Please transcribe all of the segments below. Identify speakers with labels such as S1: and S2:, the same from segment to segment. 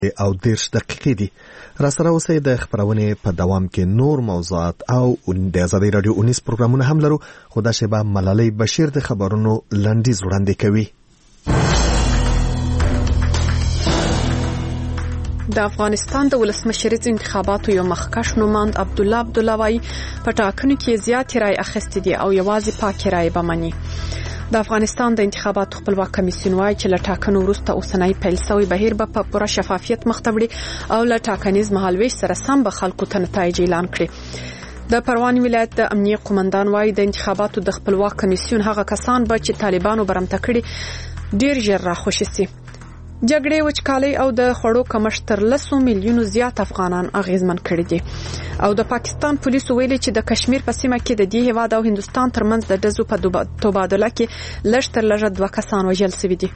S1: او 10 دقیقې دي. را سره اوسئ د خبرونې په دوام کې نور موضوعات او د آزادۍ رادیو 19 پروګرامونه هم لرو، خو دا شیبه ملالۍ بشیر د خبرونو لنډیز وړاندې کوي.
S2: د افغانستان د ولسمشریز انتخاباتو یو مخکښ نوماند عبدالله عبداللهوی په ټاکنو کې زیاتې رای اخیستې دي او یوازې پاکې رای به مني. د افغانستان د انتخاباتو خپلواک کمیسیون وايي چې له ټاکنو وروسته اوسنۍ پیل شوی بهیر به په پوره شفافیت مخ ته وړي او له ټاکنیز مهالویش سره سم به خلکو ته نتایج اعلان کړي. د پروان ولایت د امنیه قومندان وايي د انتخاباتو د خپلواک کمیسیون هغه کسان به چې طالبانو برمته کړي ډیر ژر راخوشي سي. جګړې وچکالۍ او د خوړو کمښت تر 100 میلیونو زیات افغانان اغیزمن کړي دي او د پاکستان پولیسو ویلي چې د کشمیر په سیمه کې د دې هیواد او هندستان ترمنځ د ډزو په تبادله کې لږ تر لږه 2 کسان وژل شوي دي.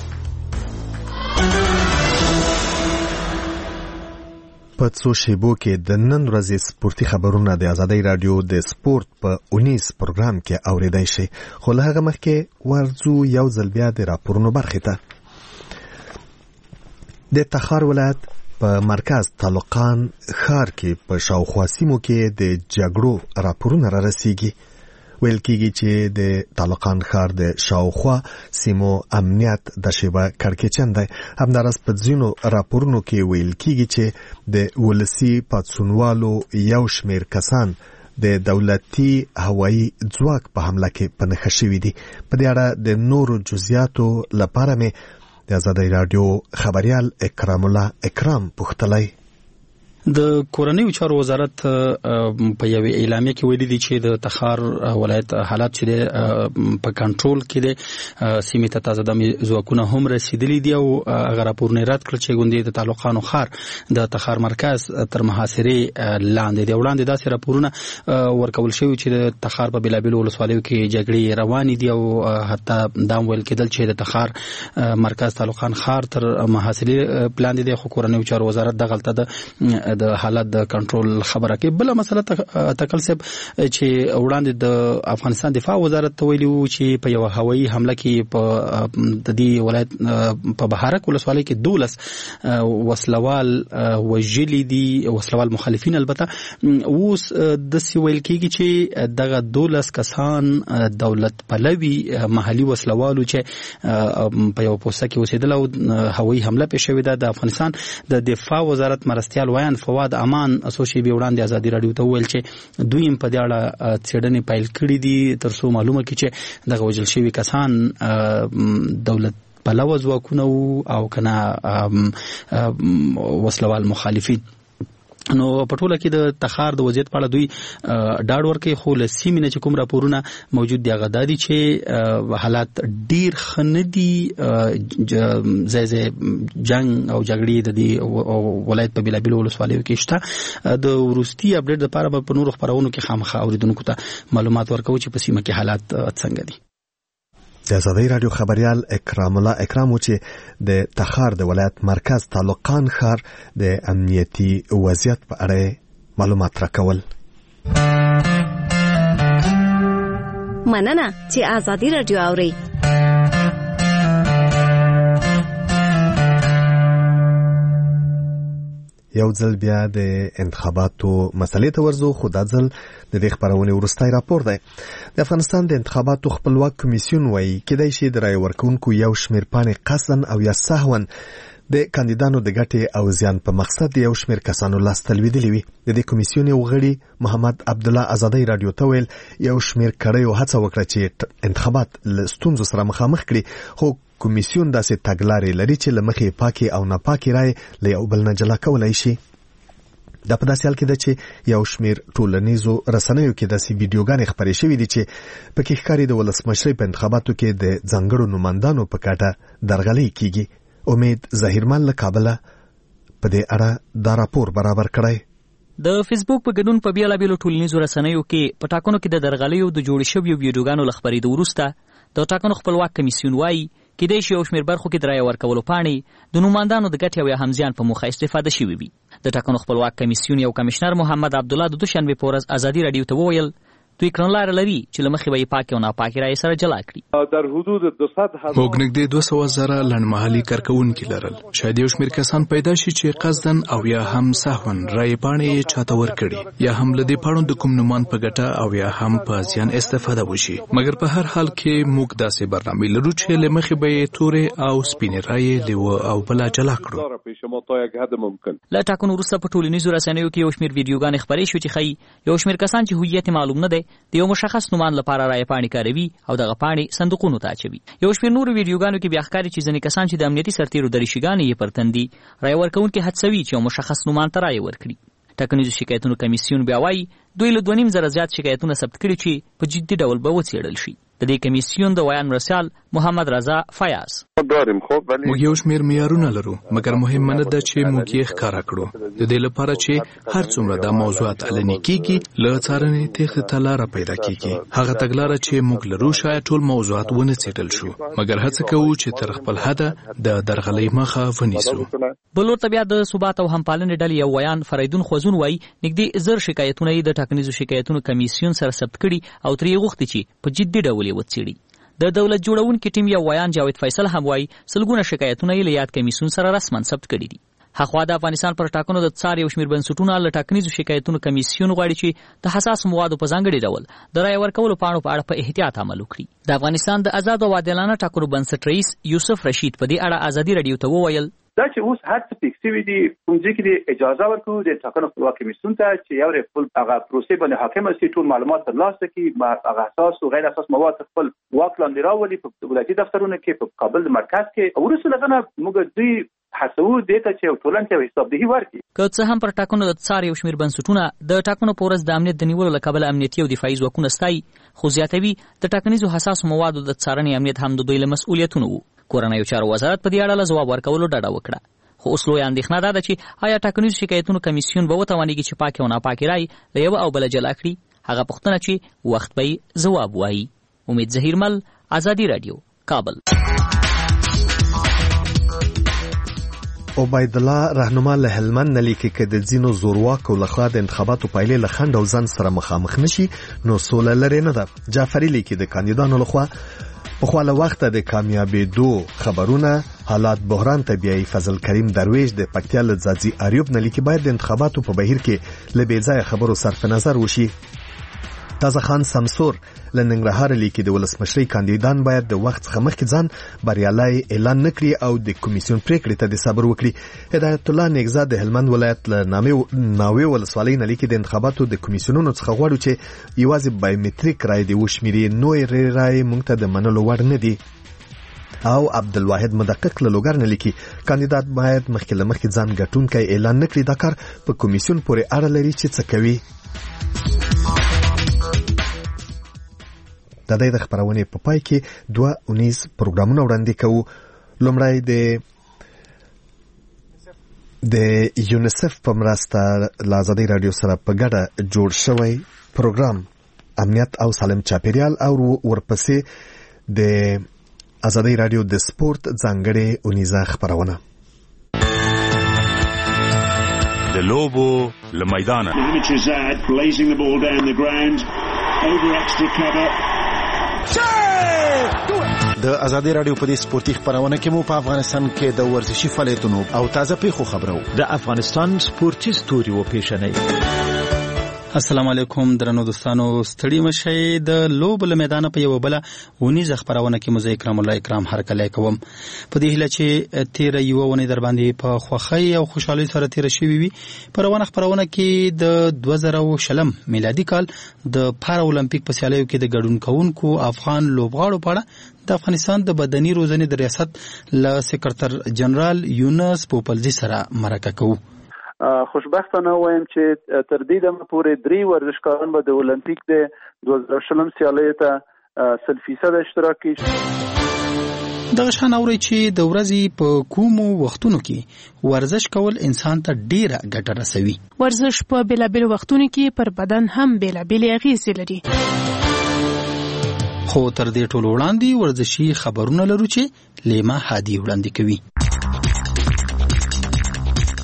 S1: په څو شیبو کې د نن ورځې سپورتي خبرونه د آزادۍ رادیو د سپورت په 19 پروګرام کې اوریدای شي، خو له هغه مخکې ورځو یو ځل بیا د راپورونو برخې ته. د تخار ولایت په مرکز طالقان ښار کې په شاوخوا سیمو کې د جګړو راپورونه را رسیږي. ویل کېږي چې د طالقان ښار د شاوخوا سیمو امنیت د شیبه کړکېچن دی. همداراز په ځینو راپورونو کې ویل کېږي چې د ولسي پاڅونوالو یو شمېر کسان د دولتي هوایي ځواک په حمله کې په نښه شوي دي. په دې اړه د نورو جزئیاتو لپاره مې د آزادۍ رادیو خبريال اکرام الله اکرام پوښتلی.
S3: د کورنیو چارو وزارت په یو اعلامیه کې ویلي دي چې د تخار ولایت حالات چې په کنټرول کې دي، سیمې ته تازه دمي ځواکونه هم رسیدلي دي او هغه راپورونه رد کړل چې ګوندې د تعلقانو ښار د تخار مرکز تر محاصرې لاندې دی. وړاندې داسې راپورونه ورکول شوي چې د تخار په بلابل ولسوالیو کې جګړې روانې دي او حتی دا ویل کېدل چې د تخار مرکز تعلقان ښار تر محاصرې لاندې دی، خو کورنیو چارو وزارت د غلطه د حالت د کنټرول خبره کوي. بل مسله تکل صاحب چې وړاندې د افغانستان دفاع وزارت ویلي و چې په یو هوایي حمله کې په د دې ولایت په بهارک ولسوالۍ کې 12 وسلوال وژلي دي، وسلوال مخالفین. البته اوس د سویل کېږي چې دغه 12 کسان دولت پلوي محلي وسلوالو چې په یو پوسټ کې اوسېدل او هوایي حمله پیښ شوې ده. د افغانستان د دفاع وزارت مرستيال وایان فواد امان اسوشي به وړاندې آزادي رادیو ته ویل چې دوی په دې اړه څېړنې پیل کړې دي تر څو معلومه کړي چې دغه وژل شوي کسان دولت پلوه ځواکونه او کنه وسلوال مخالفین. نو په ټوله کې د تخار د وضعیت په اړه دوی ډاډ ورکوي، خو له سیمې نه چې کوم راپورونه موجود دي هغه دا دي چې حالات ډیر ښه نه دي. ځای جنګ او جګړې د دې ولایت په بېلابېلو ولسوالیو کې شته. د وروستي اپډیټ لپاره به په نورو خپرونو کې خامخا اورېدونکو ته معلومات ورکوو چې په سیمه کې حالات څنګه دي.
S1: د آزادۍ رادیو خبريال اکرام الله اکرام چې د تخار د ولایت مرکز طالقان ښار د امنیتي وضعیت په اړه معلومات راکول.
S4: مننه چې آزادۍ رادیو اوري.
S1: یو ځل بیا د انتخاباتو مسلې ته ورځو، خو دا ځل د دې خبرونې وروستی راپور دی. د افغانستان د انتخاباتو خپلواک کمیسیون وایي کېدای شي د رای ورکوونکو یو شمېر پاڼې قصداً او یا سهواً د کاندیدانو د ګټې او زیان په مقصد یو شمېر کسانو لاسته لوېدلې وي. د دې کمیسیون یو غړي محمد عبدالله آزادۍ رادیو ته ویل یو شمېر کړیو هڅه وکړه چې انتخابات له ستونزو سره مخامخ کړي، خو کمیسیون داسې تګلارې لري چې له مخې پاکي او ناپاکي رای له یو بل نه جلا کولی شي. دا په داسې حال کې ده چې یو شمېر ټولنیزو رسنیو کې داسې ویډیوګانې خپرې شوې دي چې پکې ښکاري د ولسمشرۍ په انتخاباتو کې د ځانګړو نمایندانو په کاټه درغلۍ کېږي. امید ظاهرمن له کابله په دې اړه دا راپور برابر کړی.
S5: د فیسبوک په ګډون په بیلابېلو ټولنیزو رسنیو کې په ټاکنو کې د درغلیو د جوړ شویو ویډیوګانو له خپرېدو وروسته د ټاکنو خپلواک کمیسیون وایي کېدای شي یو شمېر برخو کې د رایې ورکولو پاڼې د نوماندانو د ګټې او یا هم زیان په موخه استفاده شوې وي. د ټاکنو خپلواک کمیسیون یو کمشنر محمد عبدالله د دوشنبې په ورځ آزادي رادیو ته وویل دوی کړنلاره لري چې له مخې به یې پاکې او ناپاکې رایې سره جلا کړي.
S6: در حدود 200,000
S7: موږ نږدې 200,000 لنډمهالي کارکوونکي لرل. شاید یو شمېر کسان پیدا شي چې قصدن او یا هم سهوا رایې پاڼې یې چاته ورکړي یا هم له دې پاڼو د کوم نومان په ګټه او یا هم په زیان استفاده وشي. مګر په هر حال کې موږ داسې برنامې لرو چې له مخې به یې تورې او سپینې رایې لیوه او بله جلا کړو.
S5: له ټاکنو وروسته په ټولنیزو رسنیو کې یو شمېر ویډیوګانې خپرې شوې چې ښیي یو شمېر کسان چې هویت معلوم نه دی د یو مشخص نومان لپاره رایې پاڼې کاروي او دغه پاڼې صندوقونو ته اچوي. یو شمېر نورو ویډیوګانو کې بیا ښکاري چې ځینې کسان چې د امنیتي سرتیرو دریشګانې یې پر تندي رایې ورکوونکي هڅوي چې یو مشخص نومان ته رایې ورکړي. ټاکنیزو شکایتونو کمیسیون بیا وایي دوی له 2.5 زیات شکایتونه ثبت کړي چې په جدي ډول به وڅېړل شي. د دې کمیسیون د ویان مرسیال محمد رضا فیاض:
S7: موږ یو شمېر معیارونه لرو مګر مهمه نه ده چې موږ یې ښکاره کړو د دې لپاره چې هر څومره دا موضوعات علني کیږي له څارنې تېښتې ته لاره پیدا کیږي. هغه تګلاره چې موږ لرو شاید ټول موضوعات ونه څېړل شو مګر هڅه کوو چې تر خپل حده د درغلۍ مخه ونیسو.
S5: بل ورته بیا د ثبات او همپالنې ډلې یو ویان فریدون خوځون وایي نږدې 1000 شکایتونه یې د ټاکنیزو شکایتونو کمیسیون سره ثبت کړي او ترې غوښتي چې په جدي ډول وڅېړي. د دولت جوړونکي ټیم یو ویان جاوید فیصل هم وایي سلګونه شکایتونه یې له یاد کمیسیون سره رسما ثبت کړي دي. هخوا د افغانستان پر ټاکنو د څار یو شمېر بنسټونه له ټاکنیزو شکایتونو کمیسیون غواړي چې د حساس موادو په ځانګړي ډول د رایې ورکولو پاڼو په اړه په احتیاط عمل وکړي. د افغانستان د آزاد او عادلانه ټاکنو بنسټ رئیس یوسف رشید په دې اړه ازادي رادیو ته وویل
S8: دا چې اوس هر څه فکس شوي دي کوم ځای کې د اجازه ورکوو د ټاکنو خپلواک کمیسیون ته چې یو خپل هغه پروسې باندې حاکم شي ټول معلومات ترلاسه کړي هغه اساس او غیر اساس مواد خپل واک لاندې راولي په ولایتي دفترونو کې په کابل مرکز کې وروسته لغنه موږ دوی حسو دیته چې ټولنه ته حسابدهي ورکړي.
S5: که څه هم پر ټاکنو د څار یو شمېر بنسټونه د ټاکنو په ورځ د امنیت د نیولو له کبله امنیتي او دفاعي ځواکونه ستایي خو زیاتوي د ټاکنیزو حساسو موادو د څارنې امنیت هم د دوی له مسؤلیتونو وو. کورنیو چارو وزارت په دې اړه له ځواب ورکولو ډډه وکړه خو اوس لویه اندېښنه دا ده چې آیا ټاکنیزو شکایتونو کمیسیون به وتوانېږي چې پاکې او ناپاکې رایې له یوه او بله جلا کړي. هغه پوښتنه چې وخت به یې ځواب وایي. امید ظهیرمل، ازادي راډیو، کابل.
S1: عبید الله رهنما له هلمند نه لیکي چې د ځینو زورواکو لخوا د انتخاباتو پایلې له خنډ او ځنډ سره مخامخ نشي نو سوله لرې نه ده. جعفري لیکي د کاندیدانو لخوا په خواله وخت د کامیابېدو خبرونه حالات بحران ته بیایي. فضل کریم درویش د پکتیا له ځاځي اریوب نه لیکي باید د انتخاباتو په بهیر کې له بې ځایه خبرو صرف نظر وشي. تازه خان سمسور له ننګرهار لیکي د ولسمشرۍ کاندیدان باید د وخت څخه مخکې ځان بریالی اعلان نه کړي او د کمیسیون پریکړې ته د صبر وکړي. هدایت الله نیکزاد د هلمند ولایت له ناوې ولسوالۍ نه لیکي د انتخاباتو د کمیسیونونو څخه غواړو چې یوازې بایومتریک رایې دې وشمېري نورې رایې موږ ته د منلو وړ نه دي. او عبدالواحد مدقق له لوګر نه لیکي کاندیدات باید مخکې له مخکې ځان ګټونکی اعلان نه کړي. دا کار په کمیسیون پورې اړه لري چې څه کوي. د دې د خبرونې په پای کې 2 اونیز پروګرامونه وړاندې کوو. لومړی د یونیسف په مرسته له ازادي رادیو سره په ګډه جوړ شوی پروګرام امنیت او سالم چاپیریال او ورپسې د ازادي رادیو د سپورت ځانګړې اونیزه خبرونه
S9: د لوبو له میدانه
S10: د ازادي رادیو په دې سپورتي خبرونه کې مو په افغانستان کې د ورزشي فعالیتونو او تازه پیښو خبرو
S11: د افغانستان سپورتي ستوري و پیژنئ.
S3: السلام علیکم درنو دوستانو، ستړي مشئ. د لوب له میدانه په یو بل ونیزه خبرونه کې مزه اکرام الله اکرام هرکلی کوم. په دې هیله چې تیر یو ونی در باندې په خوخی او خوشحالي سره تیر شوی وي. په روانه خبرونه کې د 2020 میلادي کال د پارا اولمپیک په سیالیو کې د ګډون کوونکو افغان لوبغاړو په اړه د افغانستان د بدني روزنې د ریاست له سکرټر جنرال یونس پوپلزي سره مرکه کوو.
S8: خوشبختانه وایم چې تر دې دمه پورې 3 ورزشکاران به د اولمپیک د 2020 سیالیو ته 100% اشتراک کوي.
S3: دغه شان اوري چې د ورځې په کومو وختونو کې ورزش کول انسان ته ډیره ګټه رسوي.
S2: ورزش په بیلابیلو وختونو کې پر بدن هم بیلابیلې اغیزې لري.
S3: خو تر دې ټولو وړاندې ورزشي خبرونه لرو چې لیما هادي وړاندې کوي.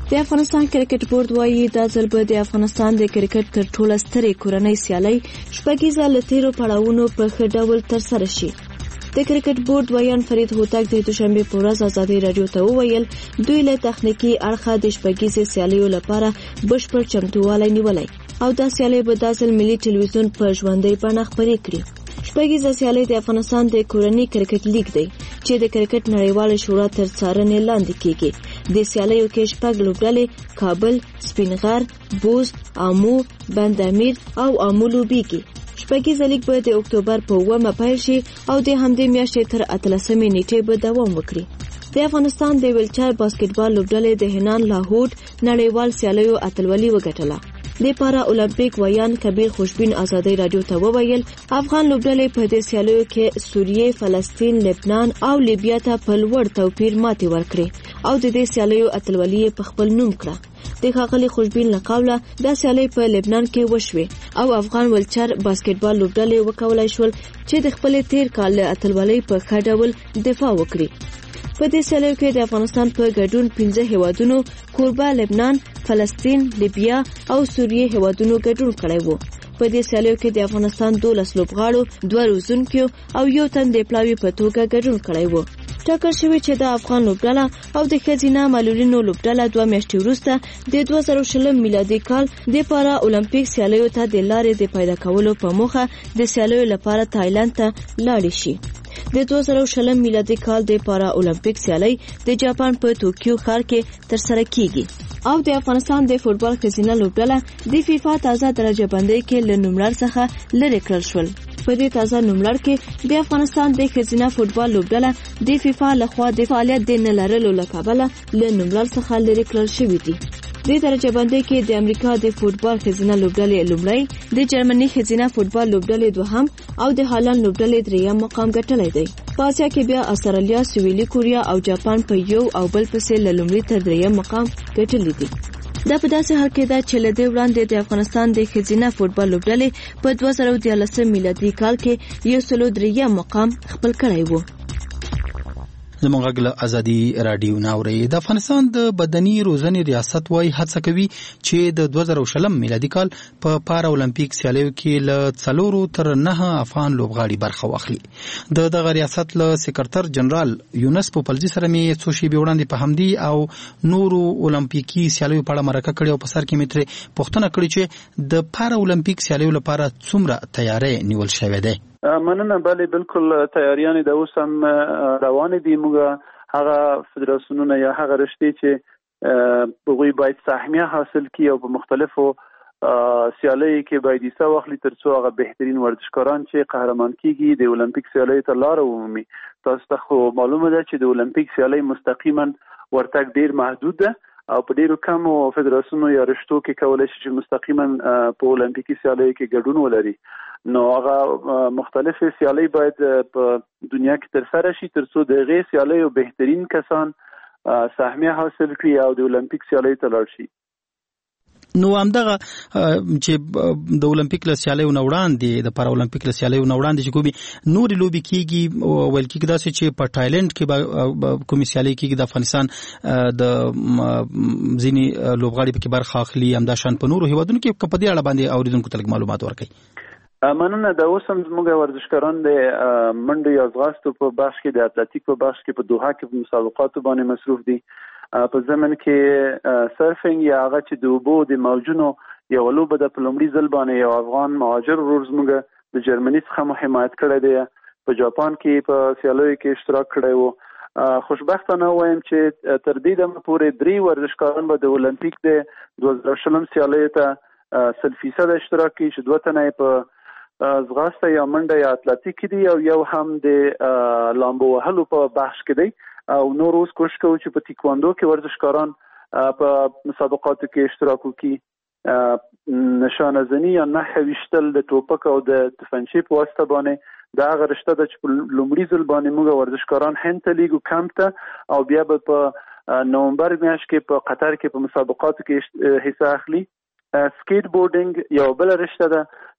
S4: د افغانستان کرکټ بورډ وایي دا ځل به د افغانستان د کرکټ تر ټولو سترې کورنۍ سیالۍ شپږیزه له تیرو پړاوونو په ښه ډول ترسره شي. د کرکټ بورډ ویان فرید هوتک د دوشنبه په ورځ ازادي رادیو ته وویل دوی له تخنیکی اړخه د شپږیزې سیالیو لپاره بشپړ چمتووالی نیولی او دا سیالۍ به دا ځل ملي ټلویزیون په ژوندۍ بڼه خپرې کړي. شپږیزه سیالۍ د افغانستان د کورنۍ کرکټ لیګ دی چې د کرکټ نړیواله شورا تر څارنې لاندې کیږي. د سیالیو کې شپږ لوبډلې کابل، سپینغر، بوست، آمو، بند امیر او آمو لوبیږي. شپږیزه لیګ به د اکتوبر په 9 پیل شي او د همدې میاشتې تر 18 نیټې به دوام وکړي. د افغانستان د ویلچر باسکټبال لوبډلې د هنان لاهور نړیوال سیالیو اتلولي وګټله. د پارا اولمپیک ویان کبیر خوشبین ازادي رادیو ته وویل افغان لوبډلې په دې سیالیو کې سوریه، فلسطین، لبنان او لیبیا ته په لوړ توپیر ماتې ورکړې او د دې سیالیو اتلولي په خپل نوم کړه. د ښاغلي خوشبین له قوله دا سیالۍ په لبنان کې وشوې او افغان ویلچر باسکټبال لوبډلې وکولای شول چې د خپل تیر کال له اتلولۍ په ښه ډول دفاع وکړي. په دې سیالیو کې د افغانستان په ګډون 15 هیوادونو کوربه لبنان، فلسطین، لیبیا او سوریه هیوادونو ګډون کړی وو. په دې سیالیو کې د افغانستان 12 لوبغاړو، 2 روزونکو او یو تن د پلاوي په توګه ګډون کړی وو. ټاکل شوی چې د افغان لوبډله او د ښځینه معلولینو لوبډله 2 میاشتې وروسته د 2020 میلادي کال د پارا اولمپیک سیالیو ته د لارې د پیدا کولو په موخه د سیالیو لپاره تایلند ته لاړې شي. د 2020 میلادي کال د پارا اولمپیک سیالۍ د جاپان په توکیو ښار کې ترسره کیږي او د افغانستان د فوتبال ښځینه لوبډله د فیفا تازه درجه بندۍ کې له نوملړ څخه لرې کړل شول. په دې تازه نوملړ کې د افغانستان د ښځینه فوتبال لوبډله د فیفا لخوا د فعالیت د نه لرلو له کبله له نوملړ څخه لرې کړل شوي دي. د درجه بندۍ کې د امریکا د فوتبال ښځینه لوبډلې لومړی، د جرمني ښځینه فوتبال لوبډلې دوهم او د هالند لوبډلې دریم مقام ګټلی دی. په اسیا کې بیا استرالیا، سویلي کوریا او جاپان په یو او بل پسې له لومړي تر دریم مقام ګټلی دي. دا په داسې حال کې ده چې له دې وړاندې د افغانستان د ښځینه فوتبال لوبډلې په 2013 میلادي کال کې 103 مقام خپل کړی وو.
S3: زموږ غږ له ازادي رادیو ناوري. د افغانستان د بدني روزنې ریاست وايي هڅه کوي چې د 2020 میلادي کال په پارا اولمپیک سیالیو کې له 4 تر 9 افغان لوبغاړي برخه واخلي. د دغه ریاست له سکرټر جنرال یونس پوپلزي سره مې څو شېبې وړاندې په همدي او نورو اولمپیکي سیالیو په اړه مرکه کړې او په سر کې مې ترې پوښتنه کړې چې د پارا اولمپیک سیالیو لپاره څومره تیاری نیول شوی دی.
S8: مننه. بله بالکل تیاریان د اوس هم روان دي. موږ هغه فدراسیونونه یا هغه رشتې چې هغوی باید سهمیه حاصل کړي او په مختلفو سیالیو کې باید حصه واخلي ترڅو هغه بهترین ورزشکاران چې قهرمان کیږي د اولمپیک سیالیو ته لاره ومومي. تاسو ته خو معلومه ده چې د اولمپیک سیالۍ مستقیما ورتګ ډیر محدود ده او په ډیرو کمو فدراسیونونو یا رشتو کې کولای شي چې مستقیما په اولمپیکي سیالیو کې ګډون ولري. نو هغه مختلفې سیالۍ باید په دنیا کې ترسره شي ترڅو د هغې سیالیو بهترین کسان سهمیه حاصل کړي او د اولمپیک سیالیو ته لاړ شي.
S3: نو همدغه چې د اولمپیک له سیالیو نه وړاندې د پارا اولمپیک له سیالیو نه وړاندې چې کومې نورې لوبې کیږي ویل کېږي داسې چې په تایلند کې کومې سیالۍ کیږي د افغانستان د ځینې لوبغاړي پکې برخه اخلي همداشان په نورو هیوادونو کې په دې اړه باندې اوریدونکو ته لږ معلومات ورکړئ.
S8: مننه. د اوس هم زموږ ورزشکاران د منډو یا ځغاستو په بخش کې د اتلتیک په بخش کې په دوحه کې په مسابقاتو باندې مصروف دي. په ضمن کې سرفینګ یا هغه چې د اوبو د موجونو یو لوبه د په لومړي ځل باندې یو افغان مهاجر ورور زموږ د جرمني څخه مو حمایت کړی دی. په جاپان کې په سیالیو کې اشتراک کړی وو. خوشبختانه وایم چې تر دې دمه پورې 3 ورزشکاران به د اولمپیک د 2020 سیالیو ته 100% اشتراک کوي چې 2 تنه په ځغاسته یا منډه یا اتلتیک دي او یو هم د لامبو وهلو په بخش کې دی او نور اوس کوشش کوي چې په تیکواندو کې ورزشکاران په مسابقاتو کې اشتراک وکړي. نشانه زنی یا نښه ویشتل د ټوپک او د تفنګچې په واسطه باندې دا هغه رشته ده چې په لومړي ځل باندې موږ ورزشکاران هند ته لیږو کمپ ته او بیا به په نومبر میاشت کې په قطر کې په مسابقاتو کې حصه اخلي. سکیټ بورډینګ یو بل رشته ده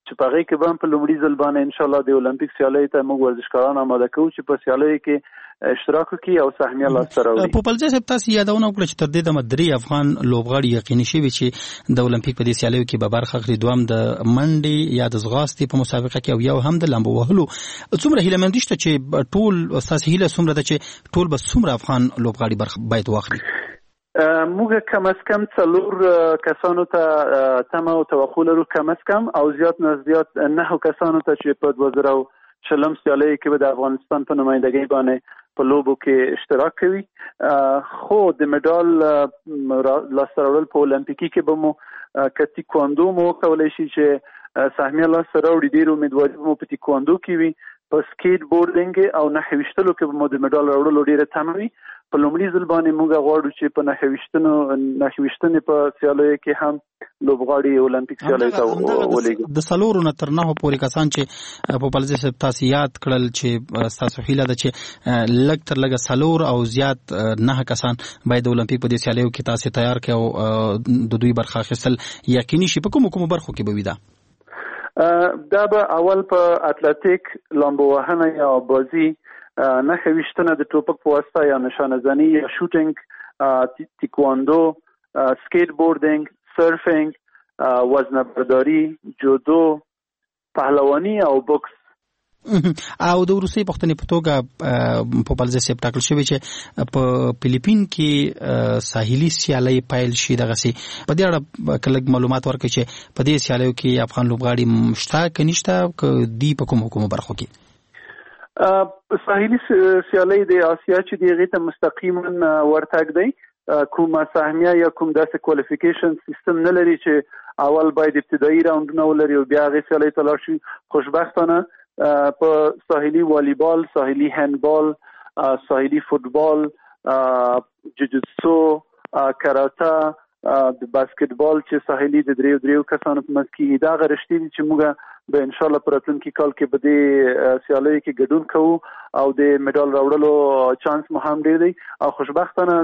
S6: چې په هغه کې به په لومړي ځل باندې ان شاء الله د اولمپیک سیالیو ته موږ ورزشکاران آماده کوو چې په سیالیو کې اشتراک وکړي او سهمیه لاسته راوړي.
S3: په پلځه صاحب تاسو یادونه وکړه چې تر دې د مدري افغان لوبغاړي یقیني شوی چې د اولمپیک په دې سیالیو کې به برخه اخلي. دوام د منډې یا د ځغاستې په مسابقه کې او یو هم د لامبو وهلو. څومره هیله مند شته چې ټول اساس هیله څومره ده چې ټول به څومره افغان لوبغاړي برخه باید واخلي؟
S6: موږ کم از کم 4 کسانو ته تمه او توقع لرو، کم از کم، او زیات نه زیات 9 کسانو ته چې په 2040 سیالیو کې به د افغانستان په نمائندګۍ باندې په لوبو کې اشتراک کوي. خو د مډال لاسته راوړل په اولمپیکي کې به مو کتی کواندو مو کولای شي چې سهمیه لاسته راوړي. ډېر امیدواري مو په تکواندو کې وي، په سکیټ بورډینګ او نښه ویشتلو کې به مو د مډال راوړلو ډېره تمه وي. په لومړي ځل باندې موږ غواړو چې په نښه ویشتنې په سیالیو کې هم لوبغاړي اولمپیک سیالیو ته ولېږي.
S3: د 4 نه تر 9 پورې کسان چې په پلځه صاحب تاسو یاد کړل چې تاسو هیله ده چې لږ تر لږه 4 او زیات 9 کسان باید اولمپیک په دې سیالیو کې تاسو تیار کړئ او د دوی برخه اخیستل یقیني شي. په کومو برخو کې به وي
S6: دا به اول په اتلټیک، لامبو وهنه یا بازي، نښه ویشتنه د ټوپک په واسطه یا نشانه زنی یا شوټینګ، تیکواندو، سکیټ بورډینګ، سرفینګ، وزنه برداری، جودو، پهلوانی او بوکس.
S3: او د روسي پښتنې په توګه په پلځه سیب ټاکل شوی چې په فلیپین کې ساحلي سیالي پایل شي. دغه سي په دې اړه کله معلومات ورکړي چې په دې سیالیو کې افغان لوبغاړي مشته کنيشته ک دی په کومو برخو کې؟
S6: ساحلي سیالي د آسیا چې دیغه ته مستقیما ورتګ دی. کومه سهمیه یا کوم داسې کوالیفیکیشن سیستم نه لري چې اول باید ابتدایي راوندونه ولري او بیا هغه سیالي ته لاړ شي. خوشبختانه په ساحلي والیبال، ساحلي هندبال، ساحلي فوتبال، جوجوتسو، کراته، د باسکټبال چې ساحلي د دریو کسانو په منځ کې دا غرشتي چې موږ به ان شاء الله پر راتلونکي کال کې به د سیالیو کې ګډون کوو او د میډال راوړلو چانس مو هم ډیر دی. او خوشبختانه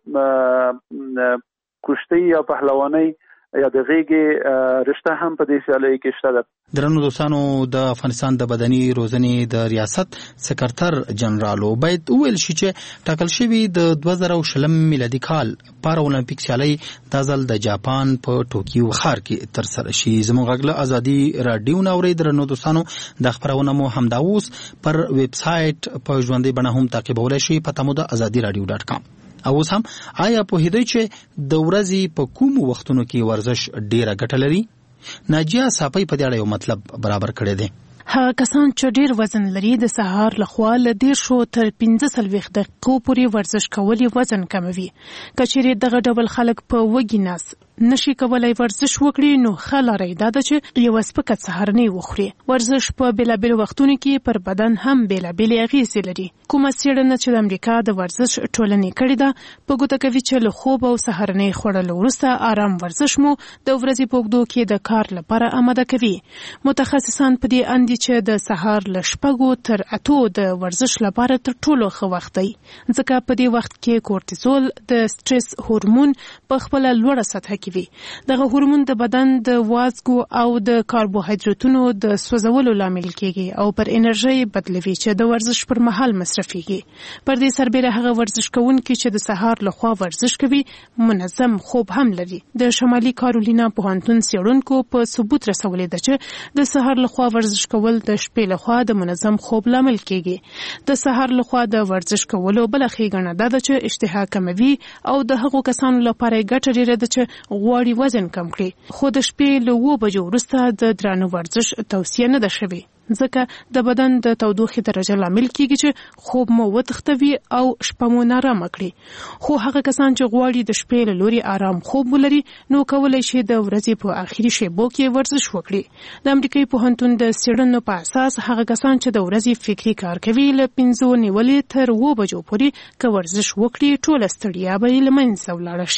S6: د کشتۍ یا پهلوانۍ یا د غیږې رشته هم په دې سیالیو کې شته ده.
S3: درنو دوستانو، د افغانستان د بدني روزنې د ریاست سکرټر جنرالو باید وویل شي چې ټاکل شوی د 2020 میلادي کال پارا اولمپیک سیالي د ځل د جاپان په ټوکیو ښار کې تر سره شي. زموږ غږ له ازادي رادیو نوري درنو دوستانو د خبرونه مو همدا اوس پر ویب سټ په ژوندۍ بڼه هم تعقیبولای شي په تمو د azadiradio.com. او اوس هم آیا په هدی چې د ورځې په کوم وختونو کې ورزش ډیره ګټه لري؟ ناجیه صافی په دې اړه یو مطلب برابر کړی دی.
S12: هغه کسان چې ډیر وزن لري د سهار لخوا له 10 تر 15 دقیقو پورې ورزش کول وزن کموي. کچېرې دغه ډول خلک په وږي ناس نشي کولای ورزش وکړي نو خلاري دا چې یو سپکه سهارنی وخوري. ورزش په بیلابل وختونو کې پر بدن هم بیلابل اغیزې لري. کومه څېړنه چې د امریکا د ورزش ټولنې کړې ده په ګوته کوي چې له خوب او سهارنی خوړلو وروسته آرام ورزش مو د ورځې په اوږدو کې د کار لپاره آماده کوي. متخصصان په دې اند چې د سهار له 6 تر 8 د ورزش لپاره تر ټولو ښه وخت دی، ځکه په دې وخت کې کورتیزول د سټرس هورمون په خپل لوړه سطح کې وي. دغه هورمون د بدن د وازګو او د کاربوهایډریټونو د سوځولو لامل کیږي او پر انرژي بدلوي چې د ورزش پر مهال مصرفيږي. پر دې سربېره هغه ورزش کوونکي چې د سهار لخوا ورزش کوي منظم خوب هم لري. د شمالي کارولینا پوهنتون څېړونکو په ثبوت رسولي ده چې د سهار لخوا ورزش کول د شپې لخوا د منظم خوب لامل کیږي. د سهار لخوا د ورزش کولو بل ښېګڼه ده چې اشتها کموي او د هغو کسانو لپاره ګټه ډیره ده چې غواړي وزن کم کړي خو د شپې له 2 بجو وروسته د درانه ورزش توصیه نه ده شوې، ځکه د بدن د تودوخې درجه لامل کیږي چې خوب مو وتښتوي او شپه مو نارامه کړي. خو هغه کسان چې غواړي د شپې له لوري آرام خوب ولري نو کولای شي د ورځې په آخري شیبو کې ورزش وکړي. د امریکایي پوهنتون د څېړنو په اساس هغه کسان چې د ورځې فکري کار کوي له 5 نیولې تر 2 بجو پورې که ورزش وکړي ټوله ستړیا به یې له منځه ولاړه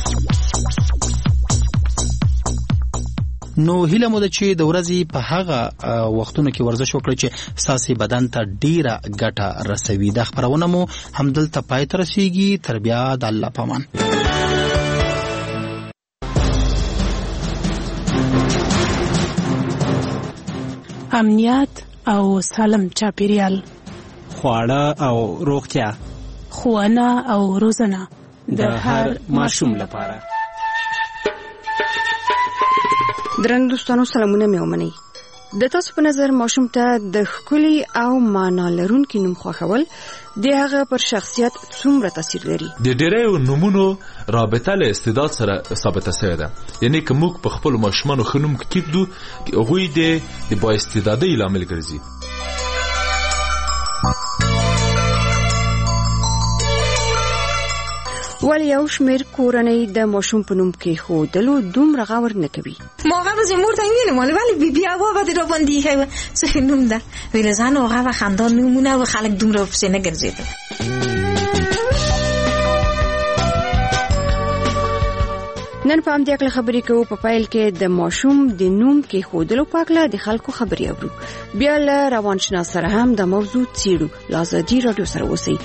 S12: شي.
S3: نو هیله مو ده چې د ورځې په هغه وختونو کې ورزش وکړئ چې ستاسو بدن ته ډیره ګټه رسوي. دا خبرونه مو همدلته پای ته رسیږي. تر بیا د الله پامان.
S12: امنیت او سالم چاپیریال،
S13: خواړه او روغتیا،
S12: ښوونه او روزنه
S13: د هر ماشوم لپاره.
S14: درنو دوستانو سلامونه مې ومنئ. د تاسو په نظر ماشوم ته د ښکلي او معنا لرونکي نوم خوښول د هغه پر شخصیت څومره تاثیر لري؟
S15: د ډېرو نومونو رابطه له استعداد سره ثابته شوې ده. یعنی که موږ په خپل ماشومانو ښه نوم کېږدو، هغوی د با استعدادۍ لامل ګرځي.
S14: ولی یو شمېر کورنۍ د ماشوم په نوم کېښودلو دومره غور نه کوي.
S16: ما هغه ورځ مور ته ویلم ولی بیا به را باندې ایښی څه ښه نوم ده. ویل زن هغه به خندان نومونه و خلک دومره پسې نه ګرځېدل.
S14: نن په همدې اړه خبرې کوو. په پیل کې د ماشوم د نوم کېښودلو په اړه د خلکو خبرې اورو. بیا له روانشناس سره هم د موضوع څېړو. له ازادي راډیو سره اوسئ.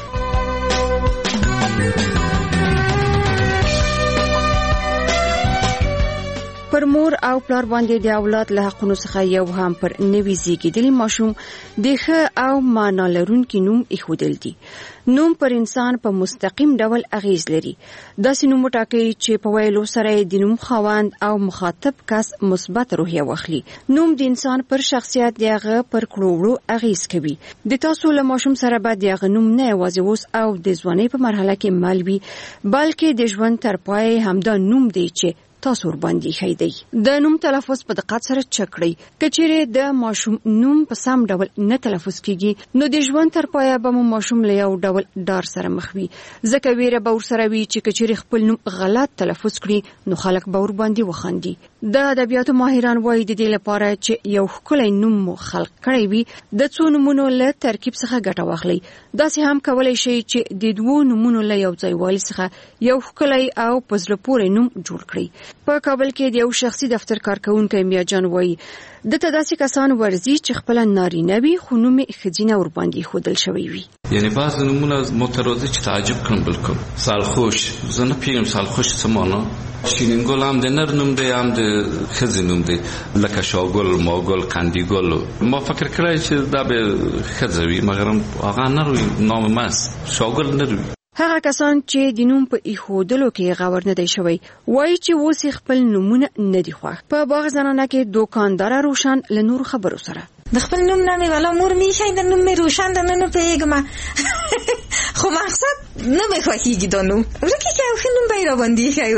S14: پر مور او پلار باندې د اولاد له حقونو څخه یو هم پر نوي زیږیدلي ماشوم د ښه او معنا لرونکي نوم ایښودل دي. نوم پر انسان په مستقیم ډول اغیز لري. داسې نوم وټاکئ چې په ویلو سره د نوم خاوند او مخاطب کس مثبت روحیه واخلي. نوم د انسان پر شخصیت د هغه پر کړو اغیز کوي. د تاسو له ماشوم سره به د هغه نوم نه یوازې اوس او د ځوانۍ په مرحله کې مل وي، بلکې د ژوند تر پای همدا نوم دی چې تاسو ور باندې خی دی. د نوم تلفظ په دقت سره چک کړئ. کچېرې د ماشوم نوم په سم ډول نه تلفظ کیږي، نو د ژوند تر پایه به مو ماشوم له یو ډول ډار سره مخ وي. ځکه ویره به ورسره وي چې کچېرې خپل نوم غلط تلفظ کړي نو خلک به ور باندې وخاندي. د ادبیاتو ماهران وایي د دې لپاره چې یو ښکلی نوم مو خلق کړی وي، د څو نومونو له ترکیب څخه ګټه واخلئ. داسې هم کولای شئ چې د دوو نومونو له یو ځای والي څخه یو ښکلی او په زړه پورې نوم جوړ کړئ. په کابل کې د یو شخصي دفتر کارکونکی میاجان وایي دته داسې کسان ورزي چې خپل نارینه وي خو نوم یې ښځینه ور باندې ښودل شوی وي.
S17: یعنی بعض نومونه مترادف چې تعجب کړم. بالکل سالخوش، زه نه پیږم سالخوش څه معنا. شیرین ګل هم د نر نوم دی هم د ښځې نوم دی، لکه شاګل، ماګل، قندیګل. ما فکر کړی چې دا به ښځه وي مګر هغه نر وي، نام ماست شاګل نر وي.
S14: هغه کسان چې د نوم په ایښودلو کې غور نه دی شوی وایي چې اوس خپل نومونه نه دي خوښ. په باغ زنانه کې دوکاندار روشن له نور خبرو سره
S16: د خپل نوم نه مې والا مور مې شي د نوم مې روشن د نن په یګما خو مقصد نه مې خوښیږي د نوم ورکه کې خو نوم به را باندې شي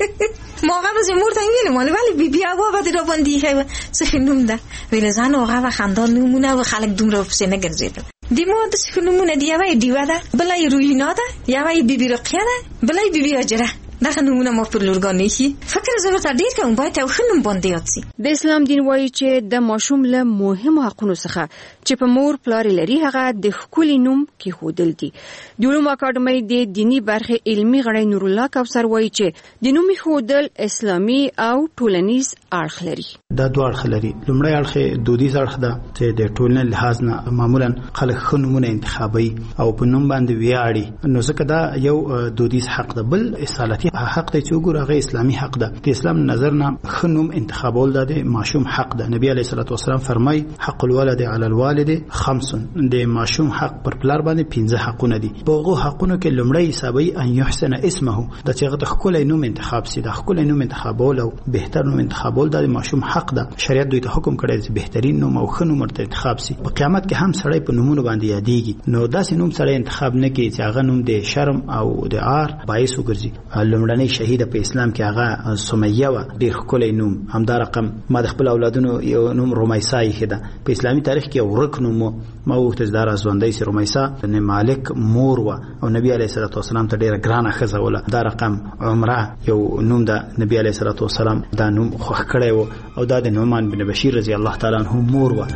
S16: ما هغه ورځ مور ته ویلم ولی بیا به را باندې شي څه نوم ده. ویل زن هغه خندان نومونه و خلک دومره پسې نه ګرځېدل. د مو د څه نومونه دی یوه دیوه ده، بلای روینا ده، یوه بیبي رقیه ده، بلای بیبي اجره. دغه نومونه ما پر لورګانې شي. فکر زه ورته ډېر کوم باید یو ښه نوم باندې یاد سي.
S14: د اسلام دین وایي چې د ماشوم له مهمو حقونو څخه چې په مور پلار لري هغه د ښکلي نوم کېښودل دي. د علومو اکاډمۍ د دیني برخې علمي غړی نور الله کوثر وایي چې د نوم ایښودل اسلامي او ټولنیز اړخ لري.
S18: دا دوه اړخ لري. لومړی اړخ دودیز اړخ ده چې د ټولنې لحاظ نه معمولا خلک ښه نومونه انتخابوي او په نوم باندې ویاړي، نو ځکه دا یو دودیز حق ده. بل اصالتي حق دی چې وګوره هغه اسلامي حق ده. د اسلام نظر نه ښه نوم انتخابول د ماشوم حق ده. نبی علیه الصلاۃ والسلام فرمای حق الولد علی الوالد خمس، د ماشوم حق پر پلار باندې 15 حقونه دي. په هغه حقونو کې لومړی حسابي ان يحسن اسمه، د چې هغه ښکلی نوم انتخاب سي. د ښکلی نوم انتخابول او بهتر نوم انتخابول د ماشوم حق ده. شریعت دوی ته حکم کړی چې بهترین نوم او ښه نوم ورته انتخاب سي. په قیامت کې هم سړی په نومونو باندې یادېږي، نو داسې نوم سړی انتخاب نه کوي چې هغه نوم د شرم او د عار باعث وګرځي. لومړنۍ شهیده په اسلام کې هغه سمیه و، ډېر ښکلی نوم. همدا رقم ما د خپل اولادونو یو نوم رمیسا یې ده. په اسلامي تاریخ کې یو ورک نوم ما وغوښتل چې دا راځوندی سي. رمیسا بن مالک مور و او نبی علیه الصلاۃ والسلام ته ډېره ګرانه ښځه وله. دا رقم عمره یو نوم ده، نبی علیه الصلاۃ والسلام دا نوم خوښ کړی و او دا د نعمان بن بشیر رضی الله تعالی عنه مور و.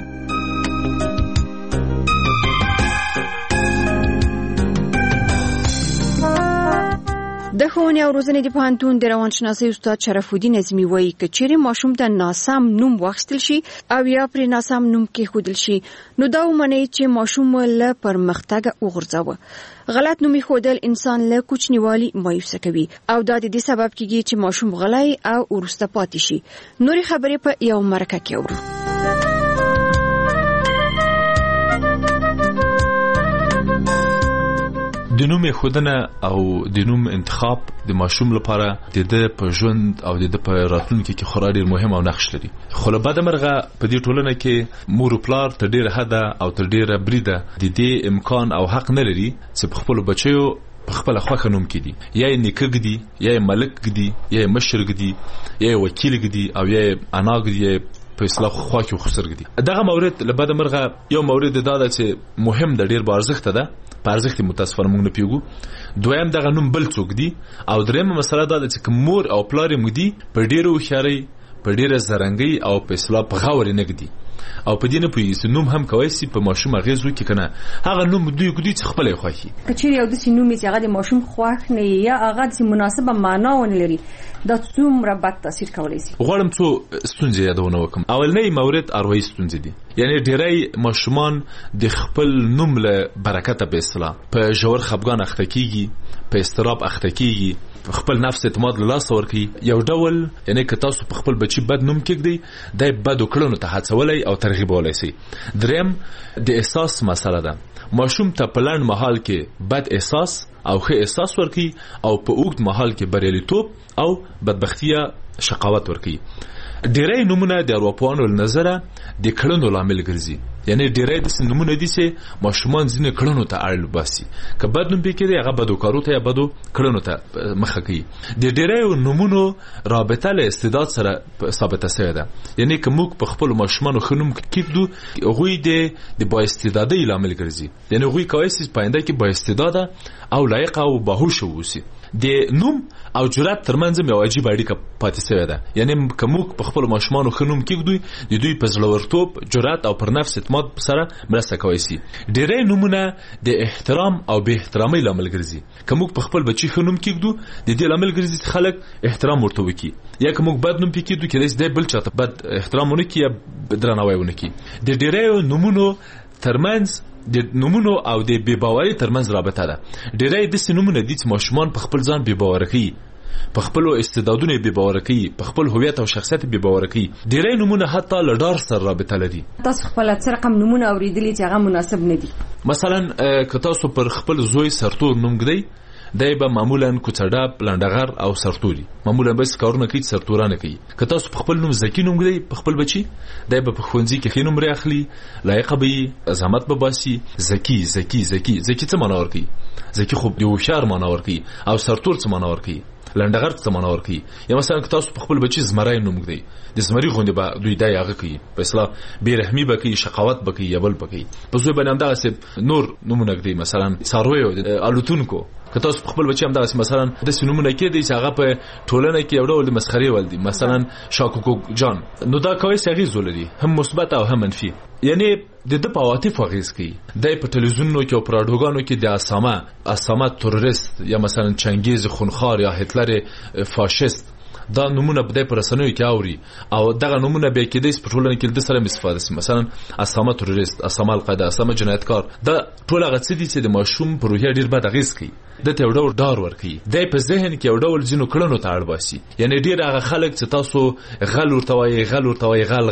S14: د ښوونې او روزنې د پوهنتون د روانشناسۍ استاد شرف الدین اعظمي وایي که چیرې ماشوم ته ناسم نوم واخیستل شي او یا پرې ناسم نوم کېښودل شي نو دا ومنئ چې ماشوم له پرمختګه وغورځوه. غلط نوم ایښودل انسان له کوچنیوالي مایوسه کوي او دا د دې سبب کېږي چې ماشوم غلی او وروسته پاتې شي. نورې خبرې په یو مرکه کې اورو.
S15: د نوم خودنه او د نوم انتخاب د ماشوم لپاره د په ژوند او د په راتلونکي کې خورا ډیر مهم او نقش لري. خو له بده مرغه په دې ټولنه کې مور او پلار تر ډیره حده او تر ډیره بریده د دې امکان او حق نه لري چې په خپل بچیو په خپل خوښه نوم کړي. یا نیکه ګدي، یا ملک ګدي، یا مشر ګدي، یا وکیل ګدي، او یا انا ګدي په اصلاح خوا کې خسر ګدي. دغه مورد له بده مرغه یو مورد دا ده چې مهم د ډیر بارزښت ده، په ارزښت متاسفانه موږ نه پیګو. دویم دغه نوم بل څوک دی، او درېمه مسله دا ده چې مور او پلار یې مودي په ډیرو هوښیارۍ، په ډیره زرنګۍ او په اصلاح په غور نه ګدي، او په دې نه پوهیږي نوم هم کوي چې په ماشوم اغیز وکړي کنه. هغه نوم دوی ګدي چې خپل خوښي
S14: کچېر یو د نوم چې هغه د ماشوم خوښ نه یا هغه د مناسبه معنا ونه لري، دا څومره بد تاثیر کولی شي.
S15: غواړم څو ستونزې یادونه وکم. اولنی مورد اروایي ستونزې دي، یعنی ډېری ماشومان د خپل نوم له برکته په اصطلاح په ژور خفګان اخته کیږي، په استراب اخته کیږي، خپل نفس اعتماد له لاسه ورکوي. یو ډول یعنی که تاسو په خپل بچي بد نوم کېږدئ، دی بدو کړنو ته هڅولی او ترغیبولی شي. دریم د احساس مسله ده. ماشوم ته په لنډ مهال کې بد احساس او ښه احساس ورکوي، او په اوږد مهال کې بریالیتوب او بدبختي شقاوت ورکوي. ډېری نومونه د ارواپوهانو له نظره د کړنو لامل ګرځي، یعنی ډېری داسې نومونه دي چې ماشومان ځینې کړنو ته اړ باسي. که بد نوم پې کېدی هغه بدو کارو ته یا بدو کړنو ته مخه کوي. د ډېریو نومونو رابطه له استعداد سره ثابته شوې ده، یعنی که موږ په خپلو ماشومانو ښه نوم کېږدو، هغوی د بااستعدادۍ لامل ګرځي، یعنی هغوی کولی شي په آینده کې بااستعداده او لایقه او باهوشه واوسي. د نوم او جرأت ترمنځ یو عجیب اړیکه پاتې شوې ده، یعنی که موږ په خپلو ماشومانو ښه نوم کېږدو، د دوی په زړورتوب، جرأت او پر نفس اعتماد سره مرسته کولی شي. ډېری نومونه د احترام او بې احترامۍ لامل ګرځي. که موږ په خپل بچي ښه نوم کېږدو، د دې لامل ګرځي چې خلک احترام ورته وکړي. یا که موږ بد نوم پې کېږدو، کېدای شي دی بل چاته بد احترام ونه کړي یا درناوی ونه کړي. د ډېریو نومونو ترمنځ د نومونو او د بې باورۍ ترمنځ رابطه ده. ډېری داسې نومونه دي چې ماشومان په خپل ځان بې باوره کوي، په خپلو استعدادونو بې باوره کوي، په خپل هویت او شخصیت بې باوره کوي. ډېری نومونه حتی له ډار سره رابطه لري.
S14: تاسو خپل څه رقم نومونه اوریدلي چې هغه مناسب نه دي؟
S15: مثلا که تاسو پر خپل زوی سرتور نوم ږدئ، دی به معمولا کوڅډاب، لنډغر او سرتوري، معمولا بس کارونه کوي چې سرتورانه کوي. که تاسو په خپل نوم زکی نوم ږدئ په خپل بچي، دی به په ښوونځي کې ښې نومرې اخلي، لایقه به وي، زحمت به باسي. زکی زکی زکی زکی څه معنا ورکوي؟ زکی خو د هوښیار معنا ورکوي. او سرتور څه معنا ورکوي؟ لنډغر څه معنا ورکوي؟ یا مثلا که تاسو په خپل بچي زمری نوم ږدئ، د زمري غوندې به دوی دی هغه کوي، په اصطلاح بېرحمي به کوي، شقاوت به کوي یا بل به کوي. په زوی باندې همدغسې نور نومونه ږدئ، مثلا څارویو، الوتونکو. که تاسو په خپل بچي همدغسې مثلا داسې نومونه کېدی چې هغه په ټولنه کې یو ډول د مسخرې ول دي، مثلا شاکوکو جان، نو دا کولی شي اغېز ولري، هم مثبت او هم منفي. یعنی د ده په عواطفو اغېز کوي. دی په تلویزیونونو کې او په راډیوګانو کې د اسامه تروریست یا مثلا چنګیز خونخوار یا هتلر فاشیست، دا نمونه بده پر رسنیو کې اوري، او دغه نمونه به کېدای شي په ټولنه کې د سره استفاده شي. مثلا اسامه تروریست، اسامه القاعده، اسامه جنایتکار، دا ټول هغه څه دي چې د ماشوم پر روحیه ډیر بد اغېز کوي. دته یو ډول ډار ورکوي. دی په ذهن کې یو ډول ځینو کړنو ته اړ باسي. یعنی ډیر هغه خلک چې تاسو غل ورته وایي، غل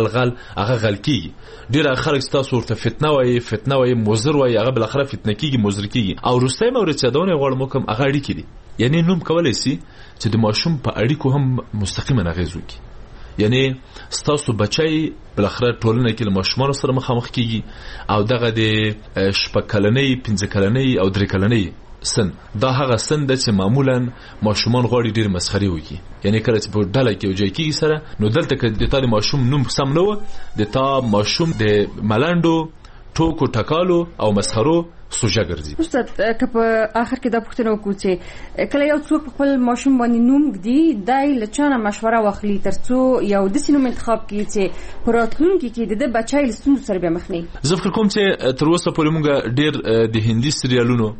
S15: هغه غل کیږي. ډیر هغه خلک چې تاسو ورته فتنه وایي، مضر وایي، هغه بل اخره فتنه کیږي، مضر کیږي. او روسي مورد چې دونه غوړم کوم هغه اړیکې دي. یعنی نوم کولای شي چې د ماشوم په اړیکو هم مستقیما اغېز وکړي. یعنی ستاسو بچی بل اخره ټولنه کې له ماشومانو سره مخامخ کیږي، او دغه د شپږ کلنۍ، 5 کلنۍ او 3 کلنۍ سن، دا هغه سن ده چې معمولا ماشومان غواړي ډیر مسخري وکړي. یعنی کله چې په ډله کې یو ځای کېږي سره، نو دلته که د تا د ماشوم نوم سم نه و، د تا ماشوم د ملنډو، ټوکو، ټکالو او مسخرو سوژه ګرځي.
S14: استاد که په آخر کې دا پوښتنه وکړو چې کله یو څوک خپل ماشوم باندې نوم ږدي، دی له چا نه مشوره واخلي ترڅو یو داسې نوم انتخاب کړي چې په راتلونکي کې د ده بچی له ستونزو سره بیا مخ نه وي؟ زه فکر کوم چې تر اوسه پورې موږ ډېر د هندي سریالونو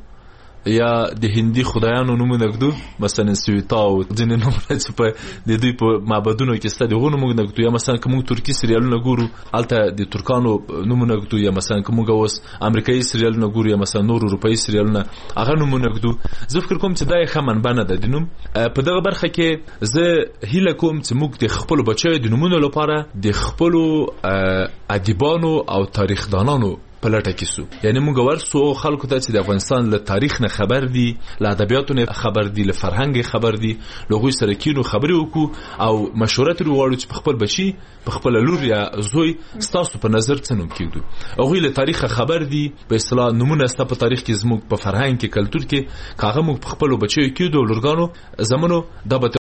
S14: یا د هندي خدایانو نومونه ږدو، مثلا سویتا او ځینې نومونه چې په د دوی په معبدونو کې شته، دغو نومونه ږدو. یا مثلا که موږ ترکي سریالونه ګورو، هلته د ترکانو نومونه ږدو. یا مثلا که موږ اوس امریکایي سریالونه ګورو، یا مثلا نور اروپایي سریالونه، هغه نومونه ږدو. زه فکر کوم چې دا یې ښه منبع نه ده د نوم. په دغه برخه کې زه هیله کوم چې موږ د خپلو بچیو د نومونو لپاره د خپلو ادیبانو او تاریخدانانو
S15: په لټه کې سو. یعنی موږ ورسو خلکو ته چې د افغانستان له تاریخ نه خبر دي، له ادبیاتو نه خبر دي، له فرهنګ خبر دي، له غوي سره کینو خبرې وکړو او مشوره ترې وغواړو چې په خپل بچي، په خپل لور یا زوی ستاسو په نظر څه نوم کېږدو. هغوی له تاریخ خبر دي، په اصطلاح نمونه ستا په تاریخ کې زموږ په فرهنګ کې کلتور کې کاغه موږ په خپل بچیو کېږدو لورګانو زمونو دا